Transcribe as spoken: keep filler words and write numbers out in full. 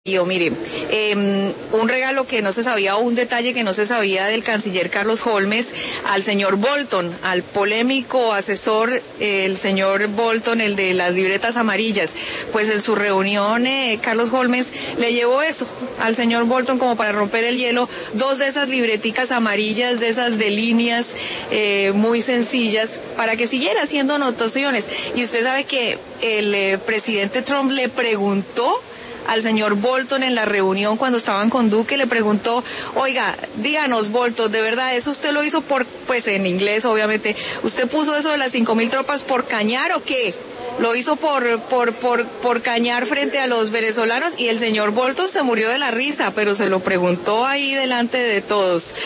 Yo, mire, eh, un regalo que no se sabía, un detalle que no se sabía del canciller Carlos Holmes al señor Bolton, al polémico asesor, eh, el señor Bolton, el de las libretas amarillas. Pues en su reunión, eh, Carlos Holmes le llevó eso al señor Bolton como para romper el hielo, dos de esas libreticas amarillas, de esas de líneas eh, muy sencillas, para que siguiera haciendo anotaciones. Y usted sabe que el eh, presidente Trump le preguntó al señor Bolton en la reunión cuando estaban con Duque, le preguntó, oiga, díganos Bolton, ¿de verdad eso usted lo hizo por, pues en inglés obviamente, usted puso eso de las cinco mil tropas por cañar o qué? Lo hizo por, por, por, por cañar frente a los venezolanos, y el señor Bolton se murió de la risa, pero se lo preguntó ahí delante de todos.